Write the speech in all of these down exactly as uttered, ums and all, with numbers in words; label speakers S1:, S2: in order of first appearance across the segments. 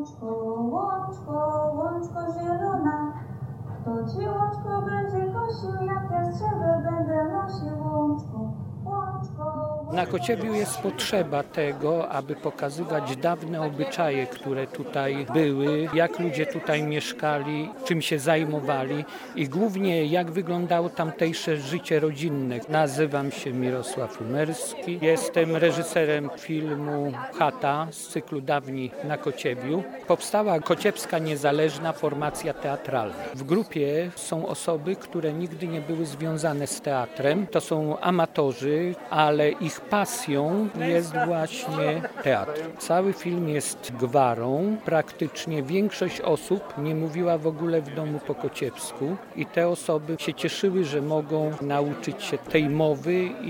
S1: Łączko, łączko, łączko zielona, kto ci łączko będzie kosił, jak ja strzelę będę nosił łączko, łączko.
S2: Na Kociewiu jest potrzeba tego, aby pokazywać dawne obyczaje, które tutaj były, jak ludzie tutaj mieszkali, czym się zajmowali i głównie jak wyglądało tamtejsze życie rodzinne. Nazywam się Mirosław Umerski, jestem reżyserem filmu Chata z cyklu Dawni na Kociewiu. Powstała Kociewska Niezależna Formacja Teatralna. W grupie są osoby, które nigdy nie były związane z teatrem. To są amatorzy, ale ich pasją jest właśnie teatr. Cały film jest gwarą. Praktycznie większość osób nie mówiła w ogóle w domu po kociewsku i te osoby się cieszyły, że mogą nauczyć się tej mowy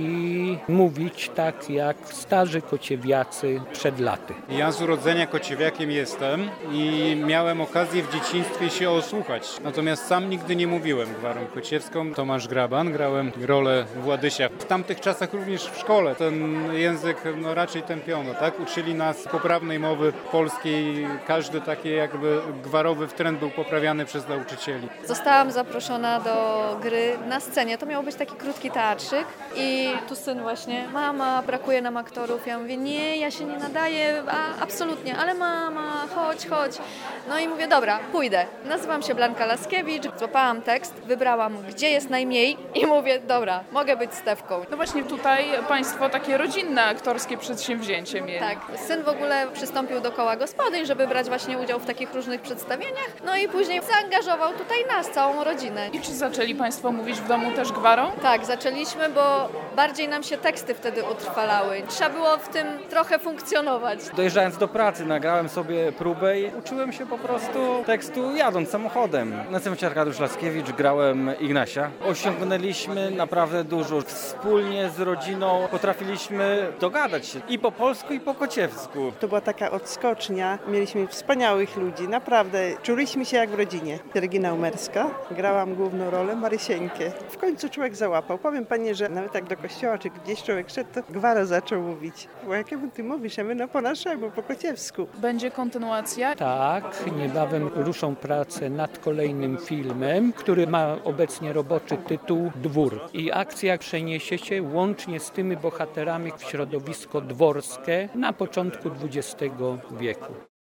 S2: i mówić tak jak starzy kociewiacy przed laty.
S3: Ja z urodzenia kociewiakiem jestem i miałem okazję w dzieciństwie się osłuchać. Natomiast sam nigdy nie mówiłem gwarą kociewską. Tomasz Graban, grałem rolę Władysia. W tamtych czasach również w szkole ten język no, raczej tępiono, tak? Uczyli nas poprawnej mowy polskiej. Każdy taki jakby gwarowy wtręt był poprawiany przez nauczycieli.
S4: Zostałam zaproszona do gry na scenie. To miał być taki krótki teatrzyk i tu syn właśnie, mama, brakuje nam aktorów. Ja mówię, nie, ja się nie nadaję, a, absolutnie, ale mama, chodź, chodź. No i mówię, dobra, pójdę. Nazywam się Blanka Laskiewicz, złapałam tekst, wybrałam, gdzie jest najmniej i mówię, dobra, mogę być Stefką.
S5: No właśnie tutaj Państwo takie rodzinne aktorskie przedsięwzięcie mieli.
S4: Tak, syn w ogóle przystąpił do koła gospodyń, żeby brać właśnie udział w takich różnych przedstawieniach, no i później zaangażował tutaj nas, całą rodzinę.
S5: I czy zaczęli Państwo mówić w domu też gwarą?
S4: Tak, zaczęliśmy, bo bardziej nam się teksty wtedy utrwalały. Trzeba było w tym trochę funkcjonować.
S6: Dojeżdżając do pracy nagrałem sobie próbę i uczyłem się po prostu tekstu jadąc samochodem. Nazywam się Arkadiusz Laskiewicz, grałem Ignasia. Osiągnęliśmy naprawdę dużo. Wspólnie z rodziną potrafiliśmy dogadać się i po polsku, i po kociewsku.
S7: To była taka odskocznia. Mieliśmy wspaniałych ludzi, naprawdę. Czuliśmy się jak w rodzinie. Regina Umerska. Grałam główną rolę Marysieńkę. W końcu człowiek załapał. Powiem pani, że nawet jak do kościoła, czy gdzieś człowiek szedł, to gwara zaczął mówić. Bo jakiemu ty mówisz? A my no po naszemu, po kociewsku.
S5: Będzie kontynuacja?
S2: Tak, niebawem ruszą prace nad kolejnym filmem, który ma obecnie roboczy tytuł Dwór. I akcja przeniesie się łącznie z tymi bohaterami w środowisko dworskie na początku dwudziestego wieku.